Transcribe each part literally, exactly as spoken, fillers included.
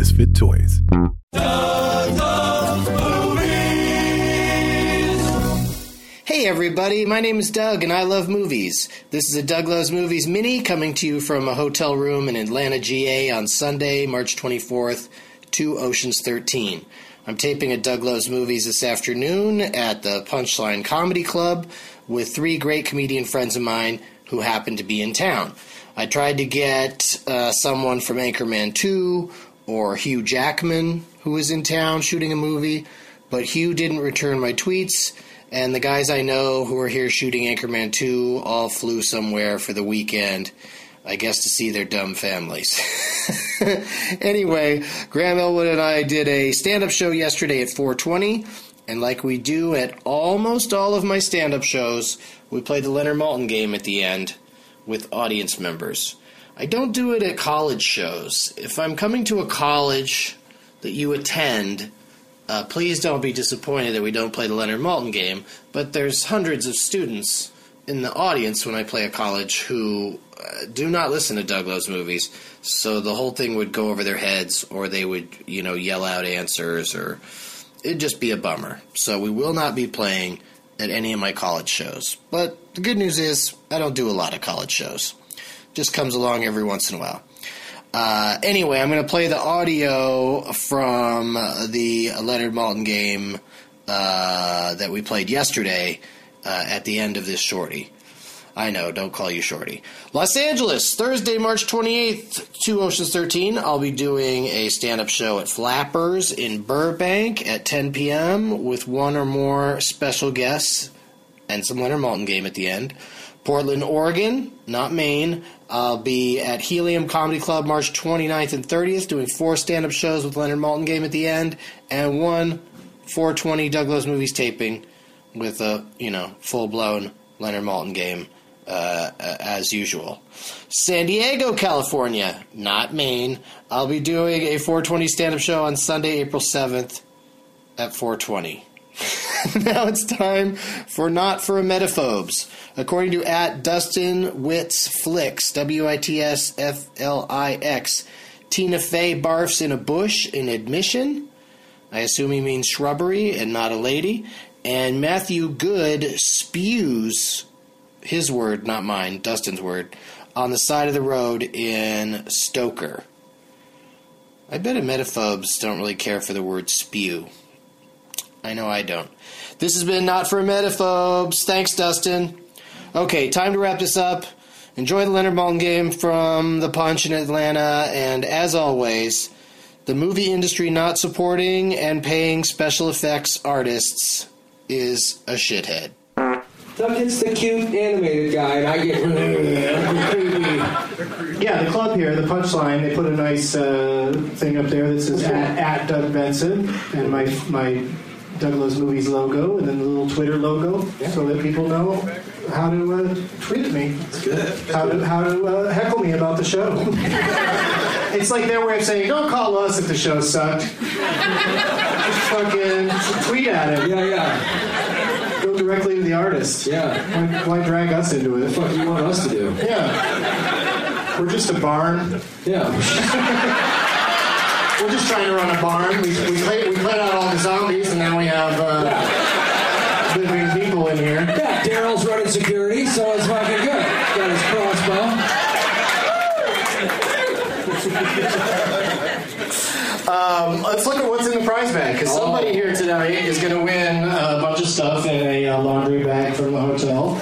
Misfit Toys. Doug Loves Movies. Hey everybody, my name is Doug and I love movies. This is a Doug Loves Movies mini coming to you from a hotel room in Atlanta, G A on Sunday, March twenty-fourth, two Oceans thirteen. I'm taping a Doug Loves Movies this afternoon at the Punchline Comedy Club with three great comedian friends of mine who happen to be in town. I tried to get uh, someone from Anchorman two or Hugh Jackman, who was in town shooting a movie, but Hugh didn't return my tweets, and the guys I know who are here shooting Anchorman two all flew somewhere for the weekend, I guess to see their dumb families. Anyway, Graham Elwood and I did a stand-up show yesterday at four twenty, and like we do at almost all of my stand-up shows, we played the Leonard Maltin game at the end with audience members. I don't do it at college shows. If I'm coming to a college that you attend, uh, please don't be disappointed that we don't play the Leonard Maltin game, but there's hundreds of students in the audience when I play a college who uh, do not listen to Doug Loves Movies, so the whole thing would go over their heads, or they would, you know, yell out answers, or it'd just be a bummer. So we will not be playing at any of my college shows. But the good news is I don't do a lot of college shows. Just comes along every once in a while. Uh, anyway, I'm going to play the audio from the Leonard Maltin game uh, that we played yesterday uh, at the end of this shorty. I know, don't call you shorty. Los Angeles, Thursday, March twenty-eighth, two Oceans thirteen. I'll be doing a stand-up show at Flappers in Burbank at ten p.m. with one or more special guests and some Leonard Maltin game at the end. Portland, Oregon, not Maine. I'll be at Helium Comedy Club March twenty-ninth and thirtieth doing four stand-up shows with Leonard Maltin game at the end and one four twenty Doug Loves Movies taping with a, you know, full-blown Leonard Maltin game uh, as usual. San Diego, California, not Maine. I'll be doing a four twenty stand-up show on Sunday, April seventh at four twenty. Now it's time for Not for Emetophobes. According to at Dustin Witz Flicks, W I T S F L I X, Tina Fey barfs in a bush in Admission. I assume he means shrubbery and not a lady. And Matthew Good spews, his word, not mine, Dustin's word, on the side of the road in Stoker. I bet emetophobes don't really care for the word spew. I know I don't. This has been Not for Emetophobes. Thanks, Dustin. Okay, time to wrap this up. Enjoy the Leonard Maltin game from the Punch in Atlanta, and as always, the movie industry not supporting and paying special effects artists is a shithead. Doug gets the cute animated guy, and I get creepy. Yeah, the club here, the Punchline, they put a nice uh, thing up there that says at, at Doug Benson, and my my Doug Loves Movies logo, and then the little Twitter logo, yeah, so that people know how to uh, tweet at me. That's good. How to how to uh, heckle me about the show. It's like their way of saying, don't call us if the show sucked. Just fucking tweet at it. Yeah, yeah. Go directly to the artist. Yeah. Why, why drag us into it? What the fuck do you want us to do? Yeah. We're just a barn. Yeah. We're just trying to run a barn. We we played, we played out all the zombies, and now we have uh, yeah. living people in here. Yeah, Daryl's running security, so it's fucking good. Got his crossbow. um, let's look at what's in the prize bag, because somebody oh. here tonight is going to win a bunch of stuff in a uh, laundry bag from the hotel.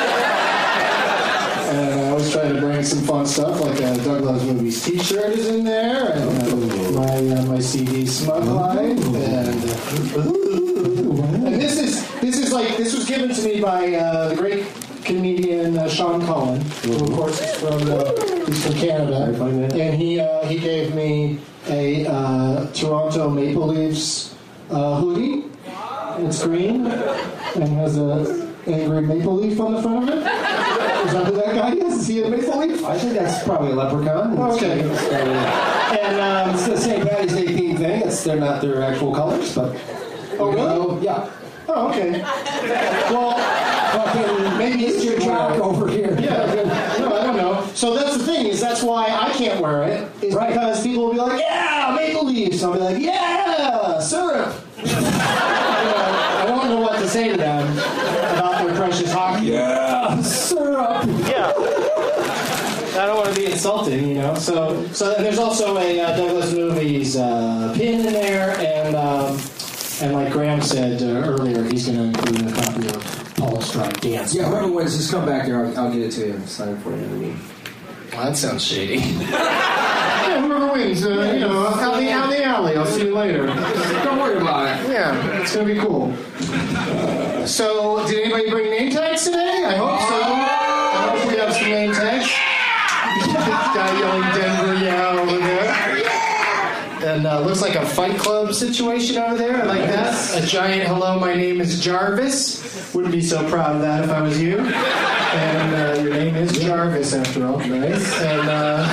And I always try to bring some fun stuff, like a Doug Loves Movies t-shirt is in there, and uh, my uh, my C D Smug Life, and uh, and this is this is like this was given to me by uh, the great comedian uh, Sean Cullen, who of course is from uh, he's from Canada, and he uh, he gave me a uh, Toronto Maple Leafs uh, hoodie. It's green and has a angry maple leaf on the front of it. Is that who that guy is? Is he a maple leaf? I think that's probably a leprechaun. Oh, okay. And um, it's the Saint Patty's Day theme thing. It's they're not their actual colors, but oh really? Know, yeah. Oh okay. Well, fucking maybe it's your jock over here. Yeah. No, I don't know. So that's the thing is that's why I can't wear it. Is right. Because people will be like, yeah, Maple maple leaves. So I'll be like, yeah, syrup. You know, I don't know what to say to them about their precious hockey. Yeah, syrup. Yeah. I don't want to be insulting, you know. So, so there's also a uh, Douglas Movies uh, pin in there, and um, and like Graham said uh, earlier, he's going to include a copy of Paul Strike Dance. Yeah, whoever wins, just come back there. I'll, I'll get it to you. Sign it for you. I mean. Well, that sounds shady. Yeah, whoever wins, uh, you know, out the, out the alley. I'll see you later. Don't worry about it. Yeah, it's going to be cool. Uh, so, did anybody bring name tags today? I hope so. I hope we have some name tags. Guy yelling Denver, yeah, over there. And uh, looks like a Fight Club situation over there. I like that. A giant hello, my name is Jarvis. Wouldn't be so proud of that if I was you. And uh, your name is Jarvis, after all. Nice. And uh,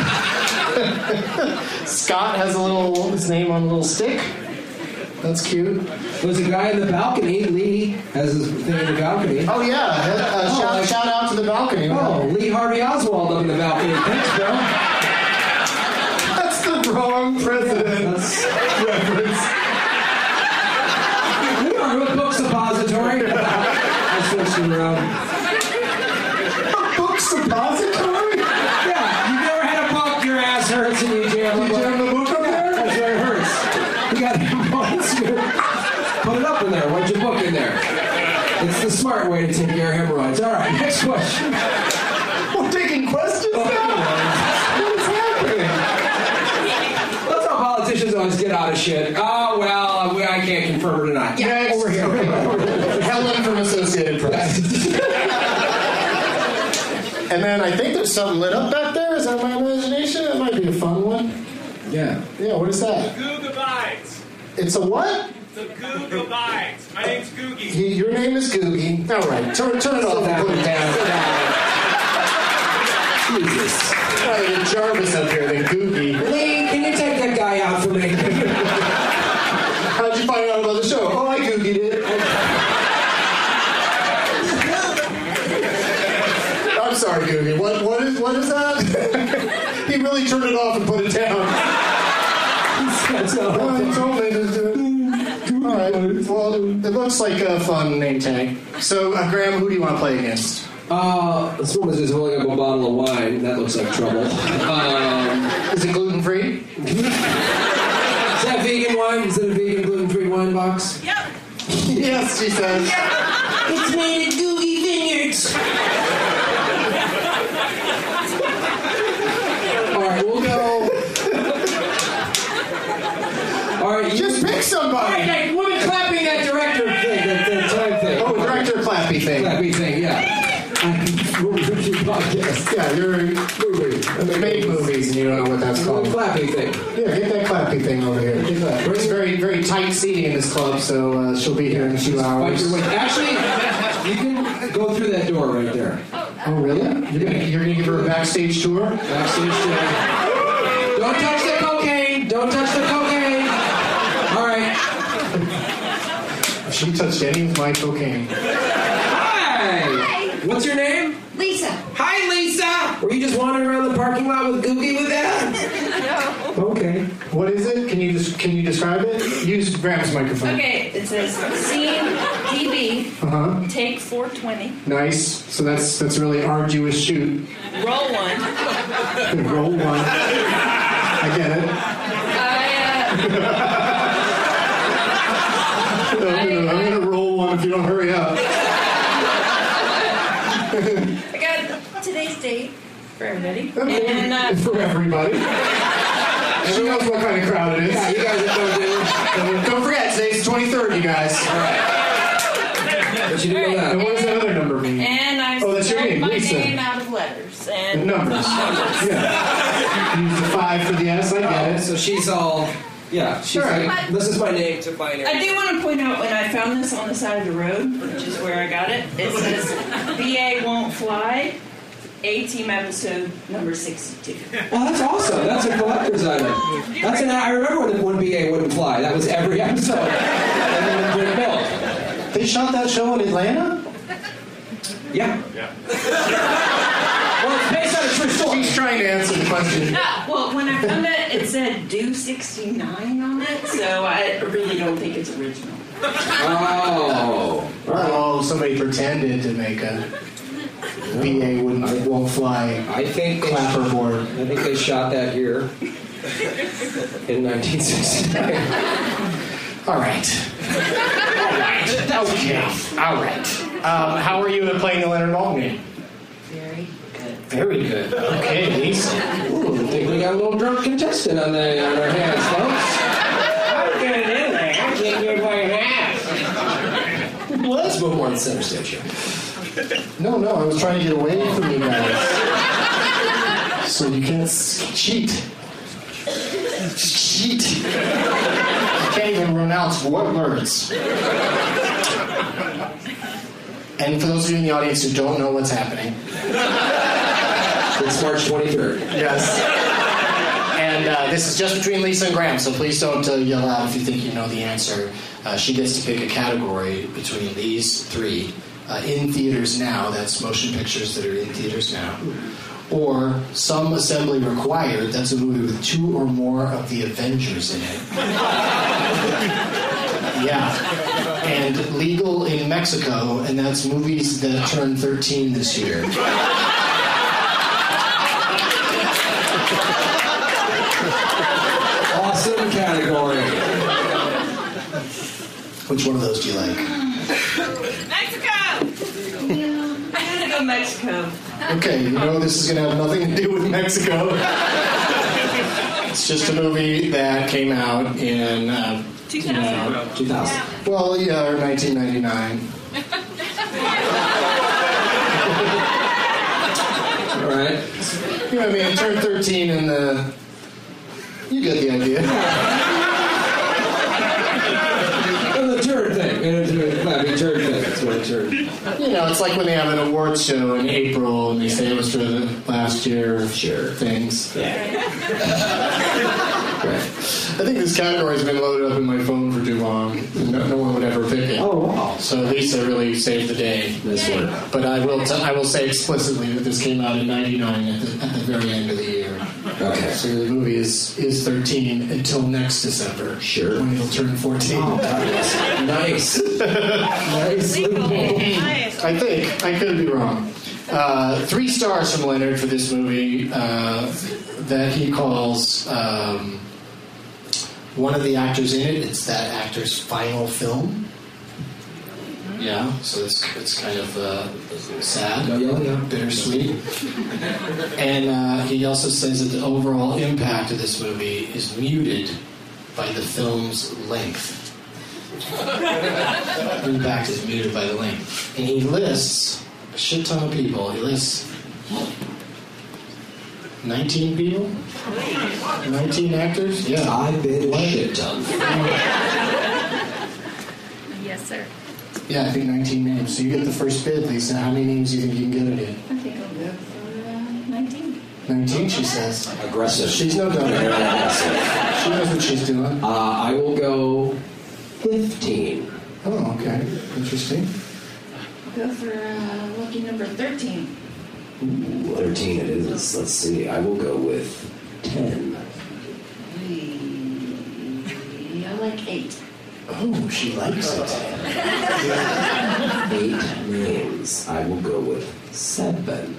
Scott has a little his name on a little stick. That's cute. There's a guy in the balcony. Lee has his thing in the balcony. Oh, yeah. Uh, Oh, shout, like- shout out to the balcony. Oh, Lee Harvey Oswald up in the balcony. Thanks, bro. That's the wrong president's reference. We are with Book Suppository. I switched it around. A book suppository? Yeah, you've never had a book, your ass hurts, and you jam You the book. jam the book up there? That's where it hurts. You got to put it up in there. What's your book in there? It's the smart way to take care of hemorrhoids. All right, next question. We're taking questions now? What is happening? That's how politicians always get out of shit. Oh, well, I can't confirm or deny. Yeah, Next. over here. Okay. Helen from Associated Press. And then I think there's something lit up back there. Is that my imagination? That might be a fun one. Yeah. Yeah, what is that? Googabytes. It's a what? The Googabytes. My name's Googie. He, your name is Googie. All right, turn, turn it off and put it down. Jesus. I'd rather get Jarvis up here than Googie. Lee, can you take that guy out for me? How'd you find out about the show? Oh, I Googied it. I'm sorry, Googie. What, what, is, what is that? He really turned it off and put it down. Oh, he told me to do it. All right. Well, it looks like a fun name tag. So, uh, Graham, who do you want to play against? Uh, this woman's just holding up a bottle of wine. That looks like trouble. Um, Is it gluten free? is that vegan wine? Is it a vegan gluten-free wine box? Yep. Yes, she says. It's made at Googie Vineyards. All right, we'll go. All right, you Just pick All somebody. right, that woman clapping that director thing, that, that time thing. Oh, director clappy thing. Clappy thing, yeah. podcast. Yeah, you're Movie. they made movies and you don't know what that's called. Clappy thing. Yeah, get that clappy thing over here. Get that. It's very, very tight seating in this club, so uh, she'll be here in a few Fight hours. your way. Actually, you can go through that door right there. Oh, really? You're gonna, you're gonna give her a backstage tour? Backstage tour. Don't touch the cocaine. Don't touch the cocaine. All right. If she touched any of my cocaine. Hi. What's your name? Lisa. Hi, Lisa. Were you just wandering around the parking lot with Googie with that? No. Okay. What is it? Can you just can you describe it? Use Graham's microphone. Okay, it says scene D B, Uh huh. take four twenty, Nice. So that's that's a really arduous shoot. roll one. Roll one. I get it. I, uh, I'm gonna, I'm gonna roll one if you don't hurry up. I got today's date for everybody. And, uh, For everybody. She knows what kind of crowd it is. Yeah, you guys are going to do. Don't forget, today's the twenty-third, you guys. All right. But you didn't know And that. what does that other number mean? and I Oh, that's your spelled name, my Lisa. name out of letters. The And numbers. Yeah. Use the five for the S, I get it. So she's all, yeah, she's All right. like, this is my name to binary. I do want to point out when I found this on the side of the road, which is where I got it, it says B A won't fly, A-Team episode number sixty-two. Well, that's awesome. That's a collector's item. That's an. I remember when the one B A wouldn't fly. That was every episode. And then it wouldn't build. They shot that show in Atlanta? Yeah. Well, it's based on a true story. She's trying to answer the question. Well, when I found it, it said do sixty-nine on it, so I really don't think it's original. Oh. Oh, somebody pretended to make a B A wouldn't won't fly I think they clapperboard. I think they shot that here in nineteen sixty-nine. All right. All right. Okay. All right. Um, how are you at playing the Leonard Maltin game? Very good. Very good. Okay, Lisa. Ooh, I think we got a little drunk contestant on, the, on our hands, folks. How did it in there? I can't do it by half. Well, let's move on to center stage here. No, no, I was trying to get away from you guys. So you can't s- cheat. Cheat. You can't even pronounce what words. And for those of you in the audience who don't know what's happening, It's March twenty-third. yes. And uh, this is just between Lisa and Graham, so please don't uh, yell out if you think you know the answer. Uh, she gets to pick a category between these three. Uh, in theaters now, that's motion pictures that are in theaters now. Or some assembly required, that's a movie with two or more of the Avengers in it. Yeah. And legal in Mexico, and that's movies that turn thirteen this year. Awesome category. Which one of those do you like? Mexico! Yeah, I gotta go Mexico. Okay, you know this is going to have nothing to do with Mexico. It's just a movie that came out in... Uh, two thousand. You know, two thousand. well, yeah, or nineteen ninety-nine. All right. You know what I mean? It turned thirteen in the... You get the idea. And the turd thing. And the I mean, turd thing. That's what a turd. You know, it's like when they have an awards show in April and they say it was for the last year Sure. things. Yeah. Right. I think this category has been loaded up in my phone for too long. No, no one would ever pick it. Oh, wow. So Lisa really saved the day. Nice work. But I will t- I will say explicitly that this came out in ninety-nine at the, at the very end of the year. Okay. So the movie is, is thirteen until next December. Sure. When it'll turn fourteen. Oh, nice. Nice. I think. I could be wrong. Uh, three stars from Leonard for this movie uh, that he calls um, one of the actors in it. It's that actor's final film. Yeah, so it's it's kind of uh, sad, Yeah, yeah. bittersweet. And uh, he also says that the overall impact of this movie is muted by the film's length. The impact is muted by the length. And he lists a shit ton of people. He lists nineteen people? nineteen actors? Yeah. I've been a shit ton. Yes, sir. Yeah, I think nineteen names. So you get the first bid, Lisa. How many names do you think you can get it in? I think I'll go for uh, nineteen. nineteen, she says. Aggressive. She's no dummy. Very aggressive. She knows what she's doing. Uh, I will go fifteen. Oh, okay. Interesting. I'll go for uh, lucky number thirteen. Ooh, thirteen it is. Let's see. I will go with ten. I like eight. Oh, she likes it. Eight names. I will go with seven.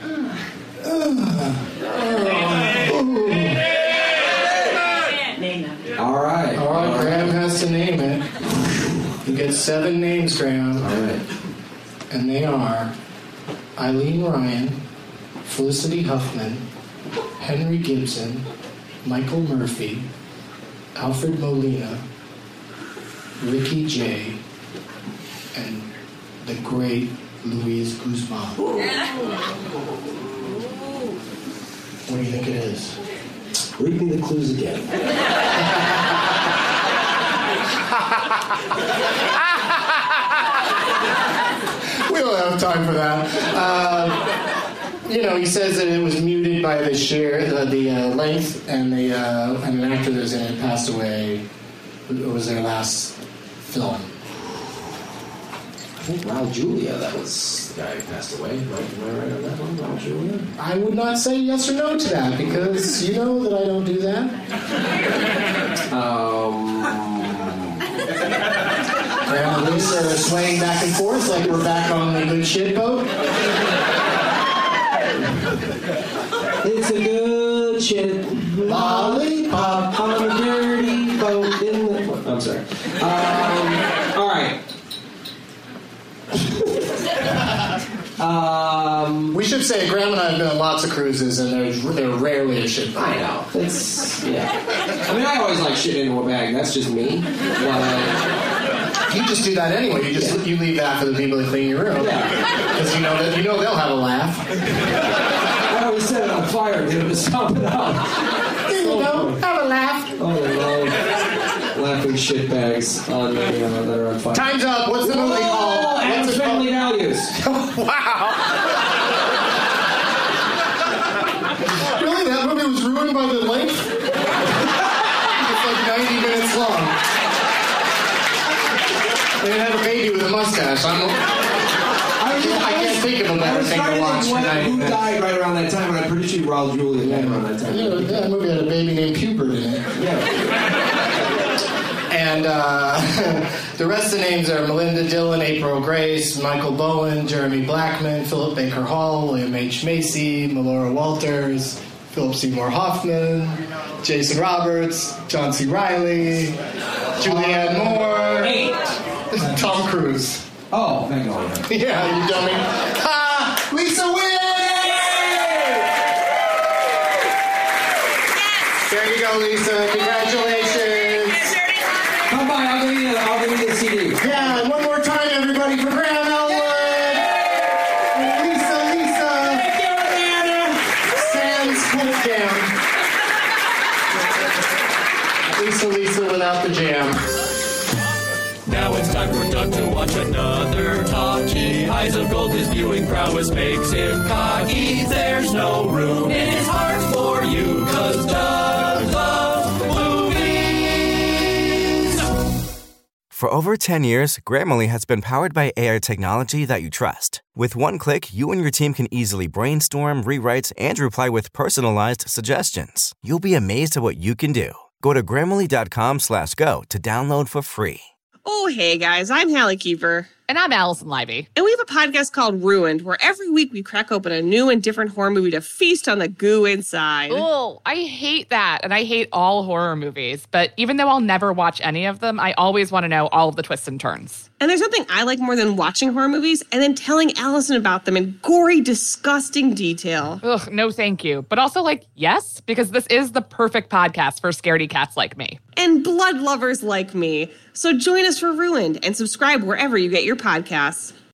Name them. All right. All right, Graham has to name it. You get seven names, Graham. All right. And they are Eileen Ryan, Felicity Huffman, Henry Gibson, Michael Murphy, Alfred Molina, Ricky Jay, and the great Luis Guzman. What do you think it is? Read me the clues again. We don't have time for that. Uh, you know, he says that it was muted by the share, the, the uh, length, and the uh, and an actor that was in it passed away. It was their last film. think Raul Julia, that was the guy who passed away. Right? Am I right on that one, Raul Julia? I would not say yes or no to that because you know that I don't do that. Um, Graham and Lisa are swaying back and forth like we're back on the good shit boat. it's a good shit lollipop on a dirty boat in the... I'm sorry. Um, all right. um, We should say Graham and I have been on lots of cruises, and there's they're rarely a shit boat. I know. It's, yeah. I mean, I always like shit into a bag. That's just me. But, uh, You just do that anyway. You just you leave that for the people that clean your room. Yeah. Because you know that you know they'll have a laugh. I always set it on fire and get them to stomp it out. There you go. Have a laugh. Oh, they love laughing shit bags on the, uh, that are on fire. Time's up. What's the movie called? Oh, Adam's What's it Family called? Values. Wow. Really? That movie was ruined by the length? It's like ninety minutes long. They had a baby with a mustache. I'm, I, I can't think of a I better was thing trying to to watch think for what, ninety who minutes. died right around that time, and I'm pretty sure Raul Julia died around that time. Yeah, that movie had a baby named Pubert in it. Yeah. And uh, the rest of the names are Melinda Dillon, April Grace, Michael Bowen, Jeremy Blackman, Philip Baker Hall, William H. Macy, Melora Walters, Philip Seymour Hoffman, Jason Roberts, John C. Reilly, Julianne Moore, Eight. Tom Cruise. Oh, Magnolia. Yeah, you dummy. Ha! Lisa wins! There you go, Lisa. Congratulations. Come by, I'll give you the, I'll give you the C D. Yeah, and one more time, everybody, for Graham Elwood. And Lisa, Lisa. Thank you, Amanda. Sans Cool Jam. Lisa, Lisa without the jam. Now it's time for Doug to watch another talkie. Eyes of gold, his viewing prowess makes him cocky. There's no room in his heart for you, cause Doug loves movies. For over ten years, Grammarly has been powered by A I technology that you trust. With one click, you and your team can easily brainstorm, rewrite, and reply with personalized suggestions. You'll be amazed at what you can do. Go to Grammarly.com slash go to download for free. Oh, hey guys, I'm Hallie Kiefer. And I'm Allison Livey. And we have a podcast called Ruined, where every week we crack open a new and different horror movie to feast on the goo inside. Oh, I hate that. And I hate all horror movies. But even though I'll never watch any of them, I always want to know all of the twists and turns. And there's nothing I like more than watching horror movies and then telling Allison about them in gory, disgusting detail. Ugh, no thank you. But also, like, yes, because this is the perfect podcast for scaredy cats like me. And blood lovers like me. So join us for Ruined and subscribe wherever you get your podcasts.